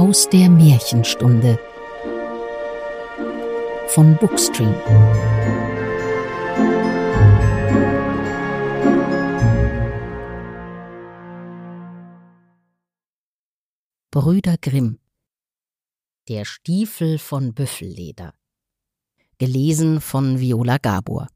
aus der Märchenstunde von Bookstream. Brüder Grimm. Der Stiefel von Büffelleder. Gelesen von Viola Gabor.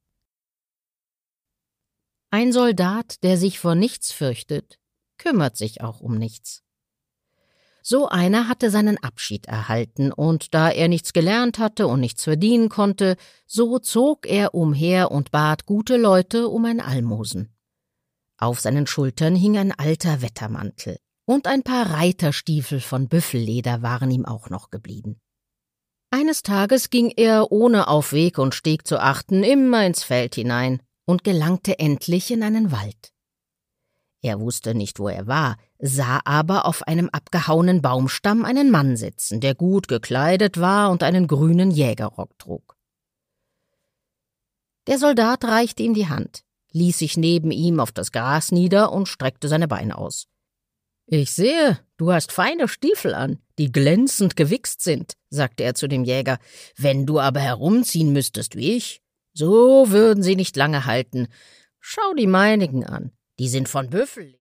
Ein Soldat, der sich vor nichts fürchtet, kümmert sich auch um nichts. So einer hatte seinen Abschied erhalten, und da er nichts gelernt hatte und nichts verdienen konnte, so zog er umher und bat gute Leute um ein Almosen. Auf seinen Schultern hing ein alter Wettermantel, und ein paar Reiterstiefel von Büffelleder waren ihm auch noch geblieben. Eines Tages ging er, ohne auf Weg und Steg zu achten, immer ins Feld hinein und gelangte endlich in einen Wald. Er wusste nicht, wo er war, sah aber auf einem abgehauenen Baumstamm einen Mann sitzen, der gut gekleidet war und einen grünen Jägerrock trug. Der Soldat reichte ihm die Hand, ließ sich neben ihm auf das Gras nieder und streckte seine Beine aus. »Ich sehe, du hast feine Stiefel an, die glänzend gewichst sind«, sagte er zu dem Jäger. »Wenn du aber herumziehen müsstest wie ich, so würden sie nicht lange halten. Schau die meinigen an, die sind von Büffel.«